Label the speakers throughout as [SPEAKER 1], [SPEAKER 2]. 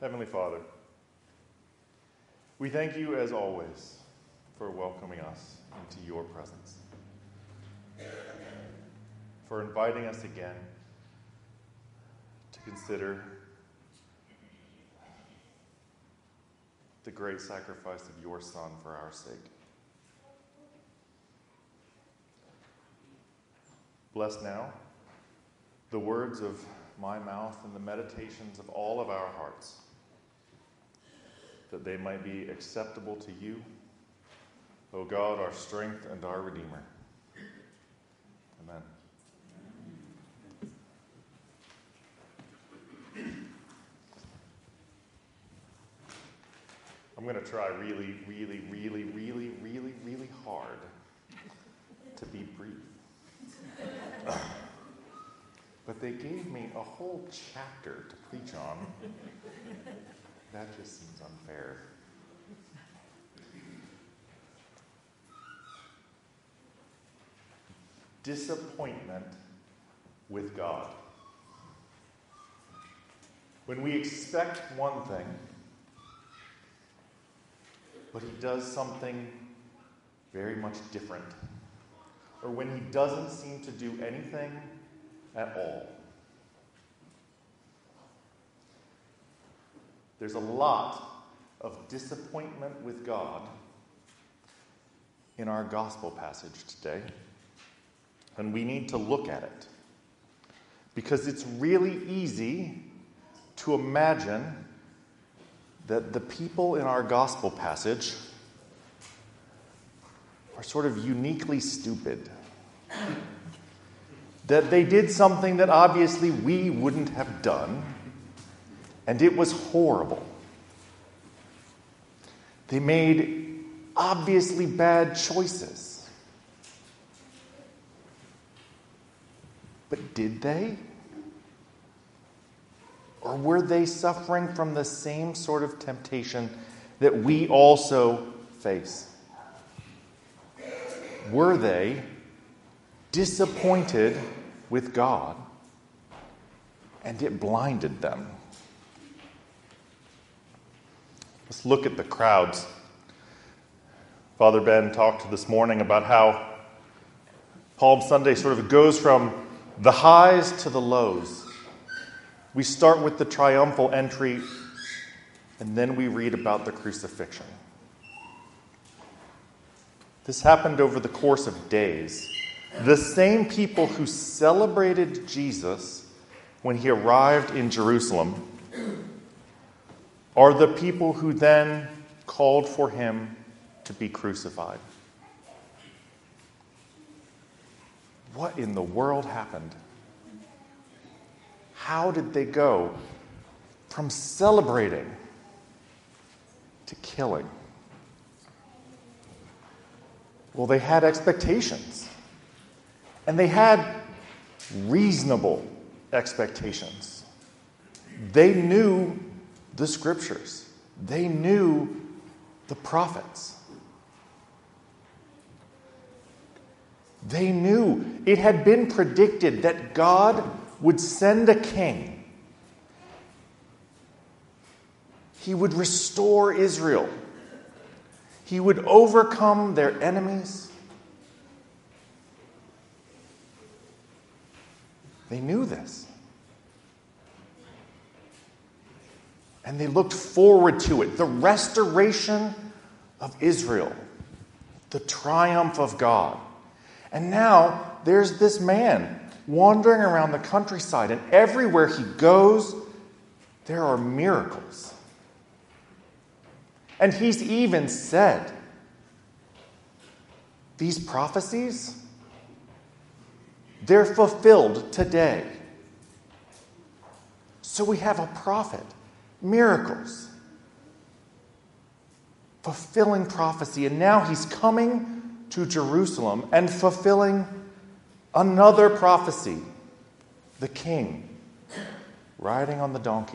[SPEAKER 1] Heavenly Father, we thank you as always for welcoming us into your presence, for inviting us again to consider the great sacrifice of your Son for our sake. Bless now the words of my mouth and the meditations of all of our hearts, that they might be acceptable to you, O God, our strength and our Redeemer. Amen. I'm going to try really hard to be brief. But they gave me a whole chapter to preach on. That just seems unfair. Disappointment with God. When we expect one thing, but he does something very much different, or when he doesn't seem to do anything at all. There's a lot of disappointment with God in our gospel passage today, and we need to look at it, because it's really easy to imagine that the people in our gospel passage are sort of uniquely stupid. That they did something that obviously we wouldn't have done, and it was horrible. They made obviously bad choices. But did they? Or were they suffering from the same sort of temptation that we also face? Were they disappointed with God, and it blinded them? Let's look at the crowds. Father Ben talked this morning about how Palm Sunday sort of goes from the highs to the lows. We start with the triumphal entry, and then we read about the crucifixion. This happened over the course of days. The same people who celebrated Jesus when he arrived in Jerusalem are the people who then called for him to be crucified. What in the world happened? How did they go from celebrating to killing? Well, they had expectations. And they had reasonable expectations. They knew the scriptures. They knew the prophets. They knew it had been predicted that God would send a king. He would restore Israel. He would overcome their enemies. They knew this. And they looked forward to it. The restoration of Israel. The triumph of God. And now there's this man wandering around the countryside, and everywhere he goes, there are miracles. And he's even said, these prophecies, they're fulfilled today. So we have a prophet, miracles, fulfilling prophecy. And now he's coming to Jerusalem and fulfilling another prophecy, the king riding on the donkey.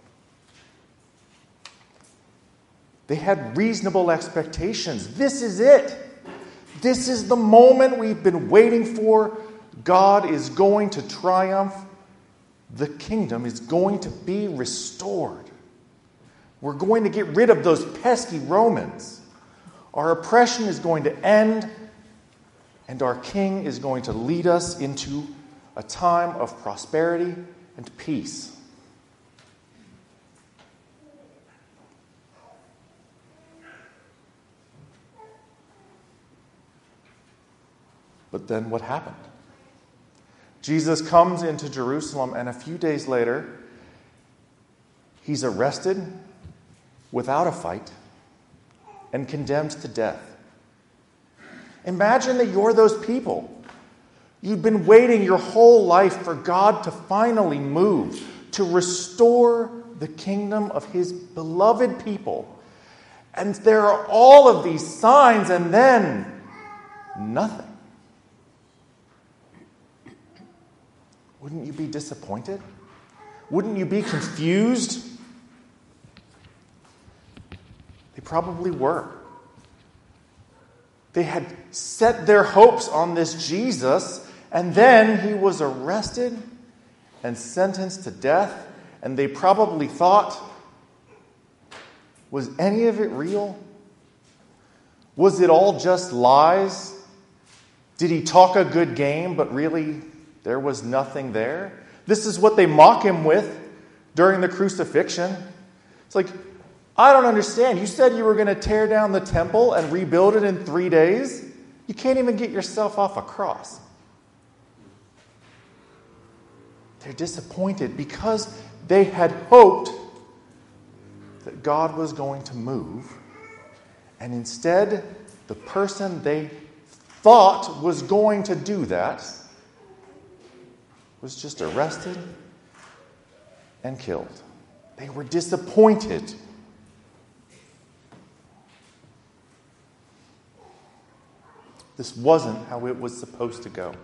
[SPEAKER 1] They had reasonable expectations. This is it. This is the moment we've been waiting for. God is going to triumph. The kingdom is going to be restored. We're going to get rid of those pesky Romans. Our oppression is going to end, and our king is going to lead us into a time of prosperity and peace. But then what happened? Jesus comes into Jerusalem, and a few days later, he's arrested without a fight and condemned to death. Imagine that you're those people. You've been waiting your whole life for God to finally move, to restore the kingdom of his beloved people. And there are all of these signs, and then nothing. Wouldn't you be disappointed? Wouldn't you be confused? They probably were. They had set their hopes on this Jesus, and then he was arrested and sentenced to death, and they probably thought, was any of it real? Was it all just lies? Did he talk a good game, but really there was nothing there? This is what they mock him with during the crucifixion. It's like, I don't understand. You said you were going to tear down the temple and rebuild it in 3 days. You can't even get yourself off a cross. They're disappointed because they had hoped that God was going to move. And instead, the person they thought was going to do that was just arrested and killed. They were disappointed. This wasn't how it was supposed to go.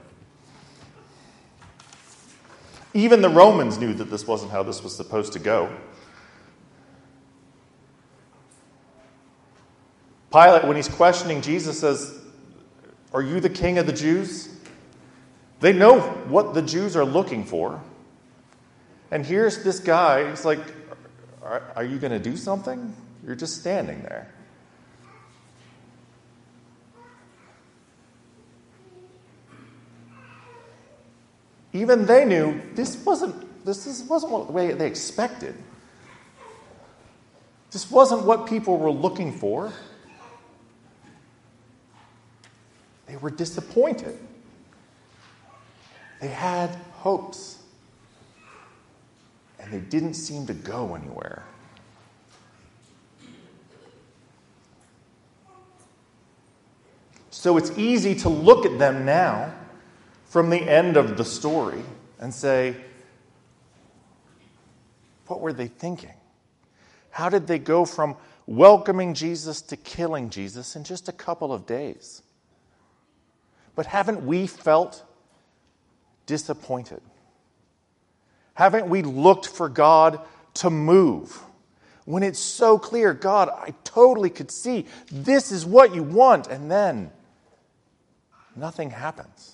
[SPEAKER 1] Even the Romans knew that this wasn't how this was supposed to go. Pilate, when he's questioning Jesus, says, "Are you the king of the Jews?" They know what the Jews are looking for. And here's this guy, he's like, are you going to do something? You're just standing there. Even they knew this wasn't what the way they expected. This wasn't what people were looking for. They were disappointed. They had hopes, and they didn't seem to go anywhere. So it's easy to look at them now from the end of the story and say, what were they thinking? How did they go from welcoming Jesus to killing Jesus in just a couple of days? But haven't we felt disappointed? Haven't we looked for God to move when it's so clear, God, I totally could see this is what you want, and then nothing happens?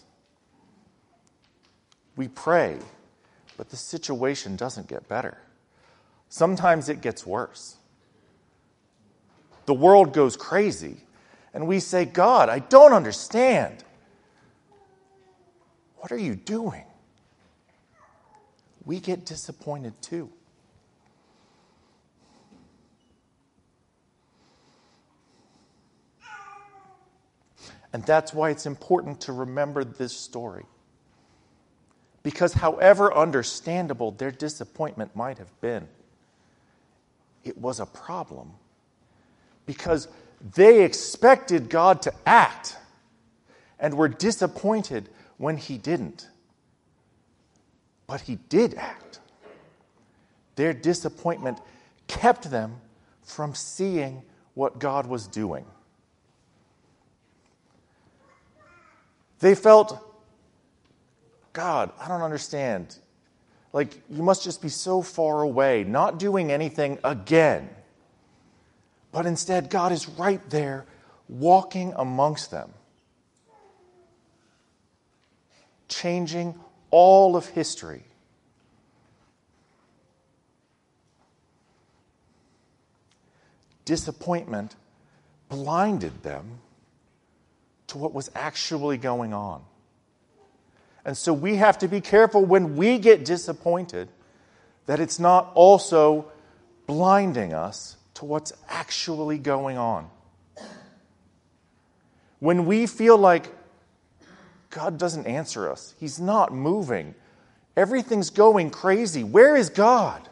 [SPEAKER 1] We pray, but the situation doesn't get better. Sometimes it gets worse. The world goes crazy, and we say, God, I don't understand. What are you doing? We get disappointed too. And that's why it's important to remember this story. Because however understandable their disappointment might have been, it was a problem. Because they expected God to act and were disappointed when he didn't. But he did act. Their disappointment kept them from seeing what God was doing. They felt, God, I don't understand. Like, you must just be so far away, not doing anything again. But instead, God is right there, walking amongst them, changing all of history. disappointment blinded them to what was actually going on. And so we have to be careful when we get disappointed that it's not also blinding us to what's actually going on. When we feel like God doesn't answer us, He's not moving, everything's going crazy, where is God?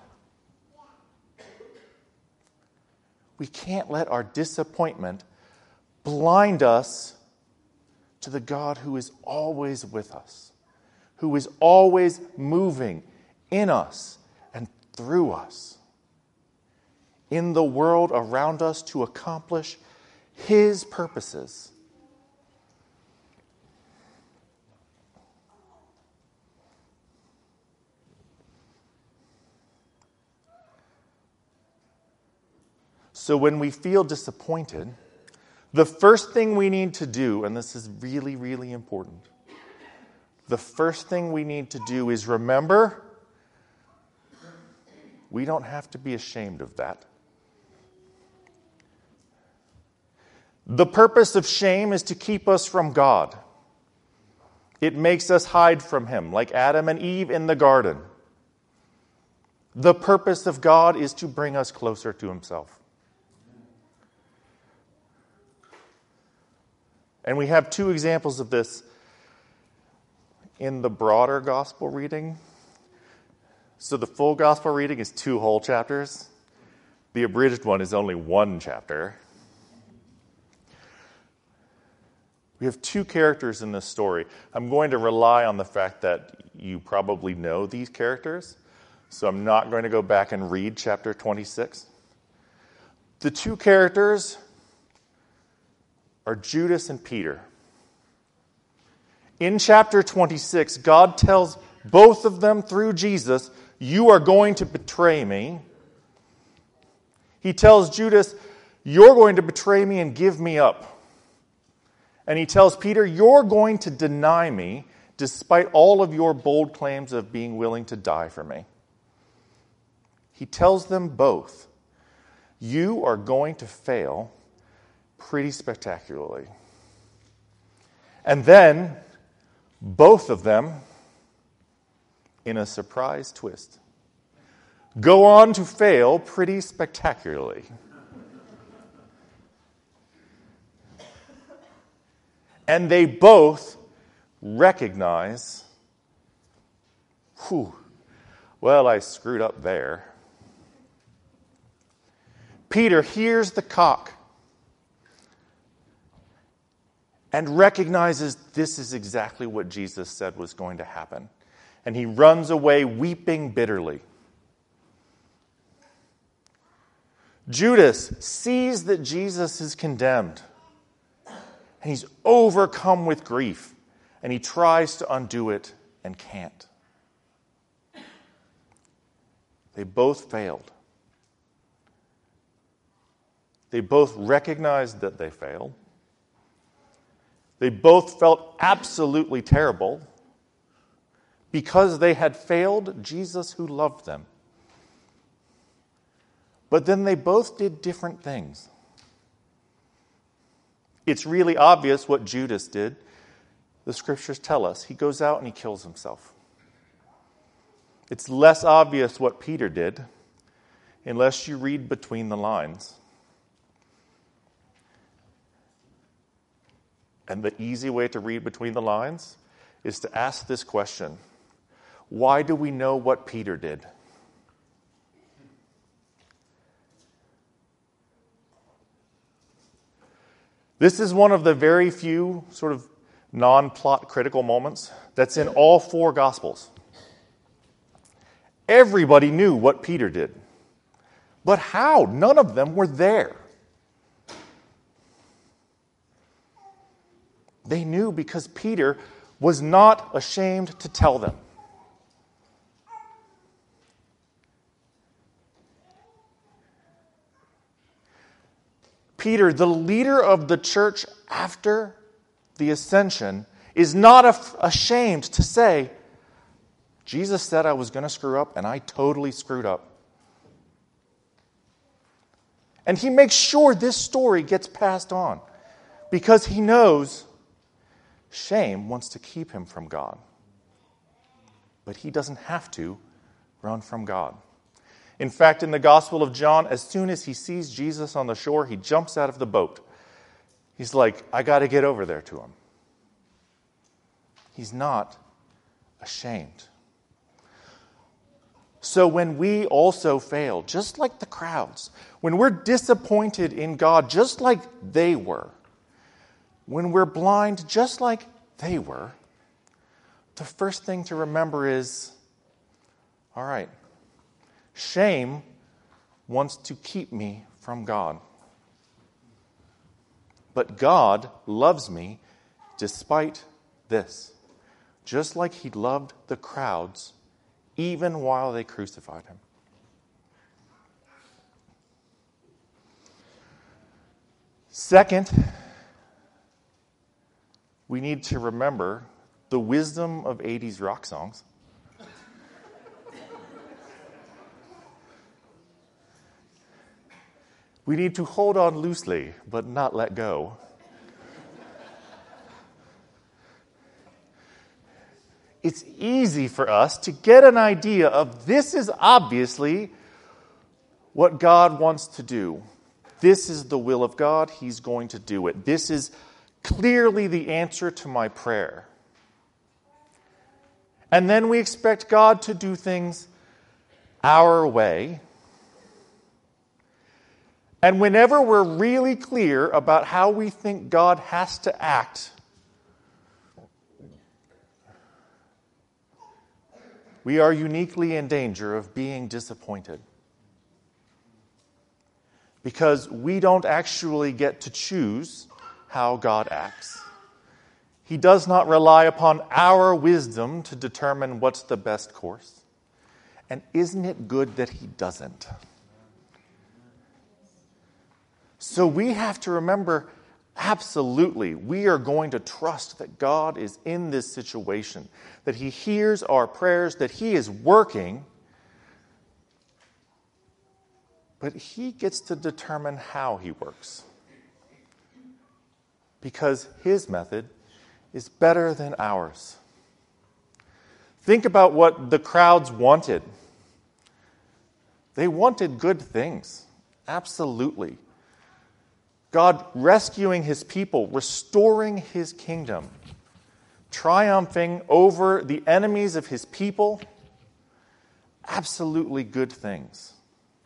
[SPEAKER 1] We can't let our disappointment blind us to the God who is always with us, who is always moving in us and through us, in the world around us to accomplish His purposes. So when we feel disappointed, the first thing we need to do, and this is really, really important, the first thing we need to do is remember we don't have to be ashamed of that. The purpose of shame is to keep us from God. It makes us hide from Him, like Adam and Eve in the garden. The purpose of God is to bring us closer to Himself. And we have two examples of this in the broader gospel reading. So the full gospel reading is 2 whole chapters. The abridged one is only 1 chapter. We have 2 characters in this story. I'm going to rely on the fact that you probably know these characters, so I'm not going to go back and read chapter 26. The 2 characters are Judas and Peter. In chapter 26, God tells both of them through Jesus, "You are going to betray me." He tells Judas, "You're going to betray me and give me up." And he tells Peter, "You're going to deny me despite all of your bold claims of being willing to die for me." He tells them both, "You are going to fail pretty spectacularly." And then, both of them, in a surprise twist, go on to fail pretty spectacularly. And they both recognize, well, I screwed up there. Peter hears the cock and recognizes this is exactly what Jesus said was going to happen. And he runs away weeping bitterly. Judas sees that Jesus is condemned. And he's overcome with grief. And he tries to undo it and can't. They both failed. They both recognized that they failed. They both felt absolutely terrible because they had failed Jesus who loved them. But then they both did different things. It's really obvious what Judas did. The scriptures tell us. He goes out and he kills himself. It's less obvious what Peter did, unless you read between the lines. And the easy way to read between the lines is to ask this question: why do we know what Peter did? This is one of the very few sort of non-plot critical moments that's in all 4 Gospels. Everybody knew what Peter did. But how? None of them were there. They knew because Peter was not ashamed to tell them. Peter, the leader of the church after the ascension, is not ashamed to say, Jesus said I was going to screw up, and I totally screwed up. And he makes sure this story gets passed on because he knows shame wants to keep him from God. But he doesn't have to run from God. In fact, in the Gospel of John, as soon as he sees Jesus on the shore, he jumps out of the boat. He's like, I got to get over there to him. He's not ashamed. So when we also fail, just like the crowds, when we're disappointed in God, just like they were, when we're blind, just like they were, the first thing to remember is, all right, shame wants to keep me from God. But God loves me despite this, just like he loved the crowds even while they crucified him. Second, we need to remember the wisdom of 80s rock songs. We need to hold on loosely, but not let go. It's easy for us to get an idea of this is obviously what God wants to do. This is the will of God. He's going to do it. This is clearly the answer to my prayer. And then we expect God to do things our way. And whenever we're really clear about how we think God has to act, we are uniquely in danger of being disappointed. Because we don't actually get to choose how God acts. He does not rely upon our wisdom to determine what's the best course. And isn't it good that he doesn't? So we have to remember, absolutely, we are going to trust that God is in this situation, that he hears our prayers, that he is working, but he gets to determine how he works. Because his method is better than ours. Think about what the crowds wanted. They wanted good things, absolutely. God rescuing his people, restoring his kingdom, triumphing over the enemies of his people, absolutely good things.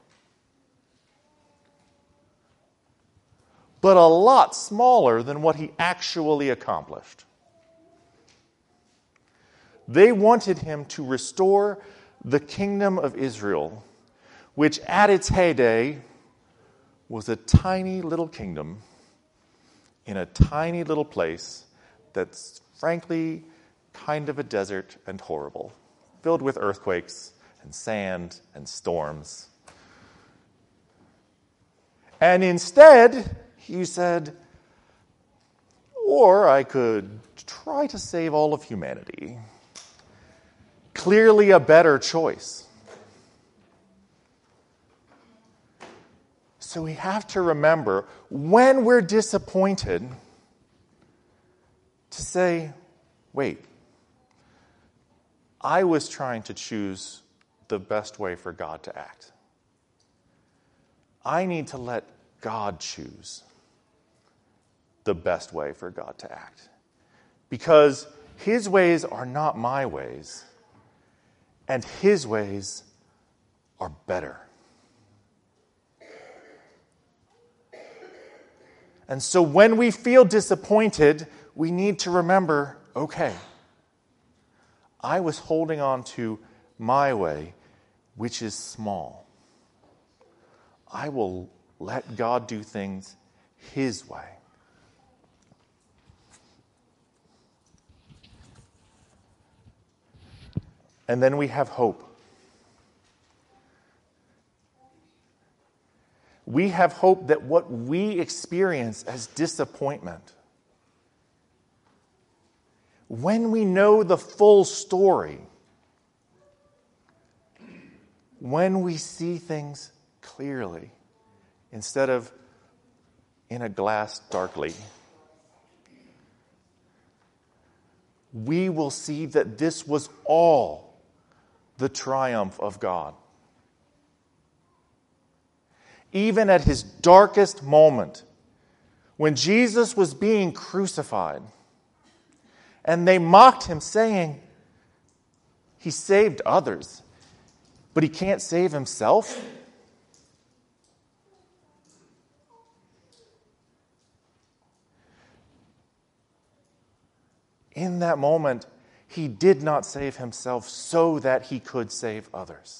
[SPEAKER 1] But a lot smaller than what he actually accomplished. They wanted him to restore the kingdom of Israel, which at its heyday was a tiny little kingdom in a tiny little place that's frankly kind of a desert and horrible, filled with earthquakes and sand and storms. And instead, he said, or I could try to save all of humanity. Clearly a better choice. So we have to remember, when we're disappointed, to say, wait, I was trying to choose the best way for God to act. I need to let God choose the best way for God to act. Because his ways are not my ways, and his ways are better. And so when we feel disappointed, we need to remember, okay, I was holding on to my way, which is small. I will let God do things his way. And then we have hope. We have hope that what we experience as disappointment, when we know the full story, when we see things clearly, instead of in a glass darkly, we will see that this was all the triumph of God. Even at his darkest moment, when Jesus was being crucified, and they mocked him, saying, he saved others, but he can't save himself. In that moment, he did not save himself so that he could save others.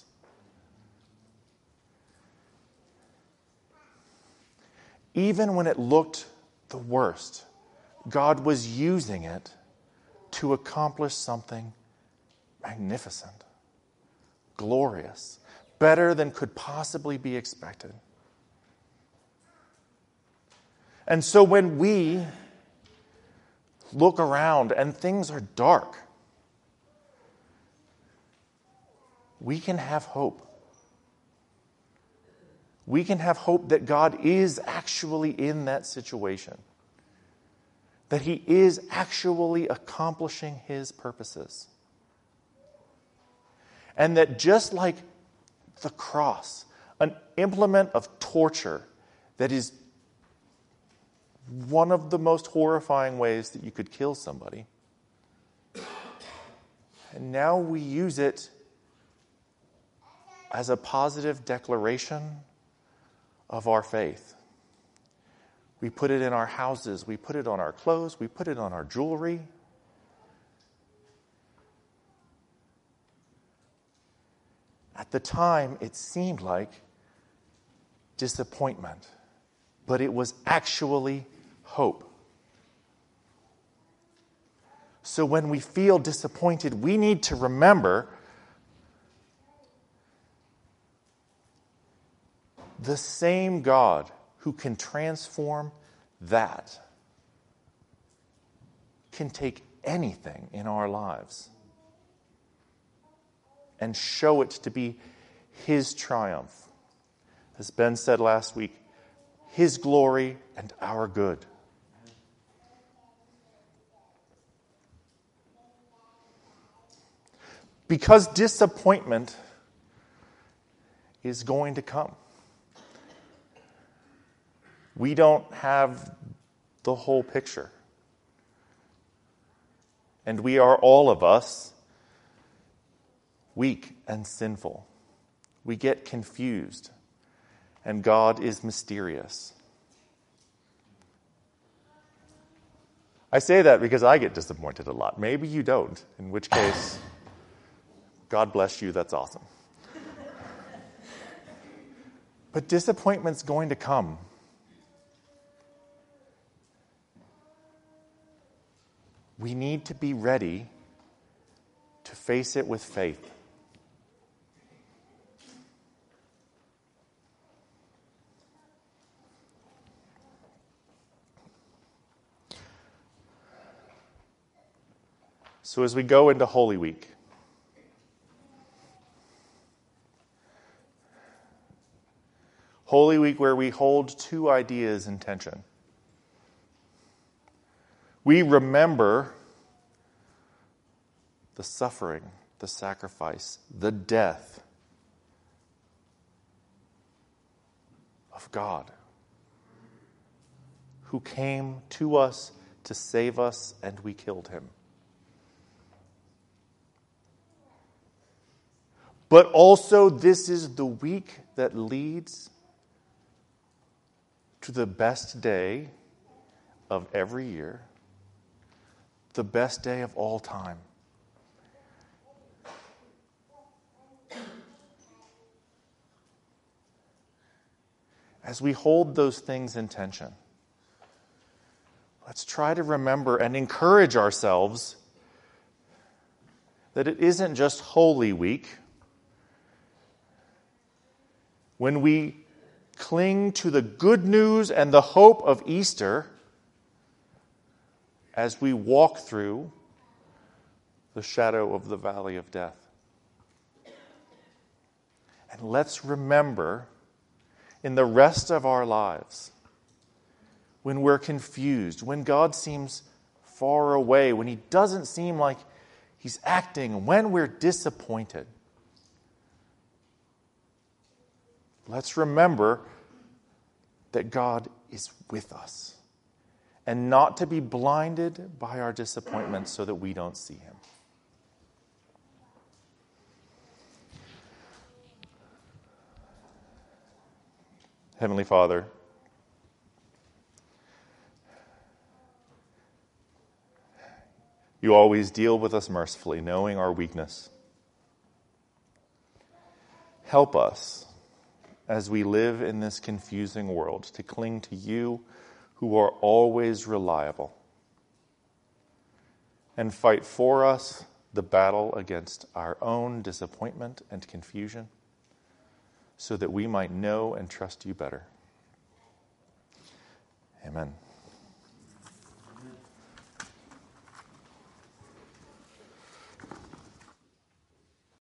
[SPEAKER 1] Even when it looked the worst, God was using it to accomplish something magnificent, glorious, better than could possibly be expected. And so when we look around and things are dark, we can have hope. We can have hope that God is actually in that situation, that he is actually accomplishing his purposes. And that just like the cross, an implement of torture that is one of the most horrifying ways that you could kill somebody, and now we use it as a positive declaration of our faith. We put it in our houses, we put it on our clothes, we put it on our jewelry. At the time, it seemed like disappointment, but it was actually hope. So when we feel disappointed, we need to remember the same God who can transform that can take anything in our lives and show it to be his triumph. As Ben said last week, his glory and our good. Because disappointment is going to come. We don't have the whole picture. And we are, all of us, weak and sinful. We get confused. And God is mysterious. I say that because I get disappointed a lot. Maybe you don't, in which case, God bless you, that's awesome. But disappointment's going to come. We need to be ready to face it with faith. So as we go into Holy Week, Holy Week where we hold two ideas in tension. We remember the suffering, the sacrifice, the death of God, who came to us to save us, and we killed him. But also, this is the week that leads to the best day of every year, the best day of all time. As we hold those things in tension, let's try to remember and encourage ourselves that it isn't just Holy Week. When we cling to the good news and the hope of Easter as we walk through the shadow of the valley of death. And let's remember in the rest of our lives, when we're confused, when God seems far away, when he doesn't seem like he's acting, when we're disappointed, let's remember that God is with us and not to be blinded by our disappointments so that we don't see him. Heavenly Father, you always deal with us mercifully, knowing our weakness. Help us as we live in this confusing world to cling to you who are always reliable and fight for us the battle against our own disappointment and confusion so that we might know and trust you better. Amen.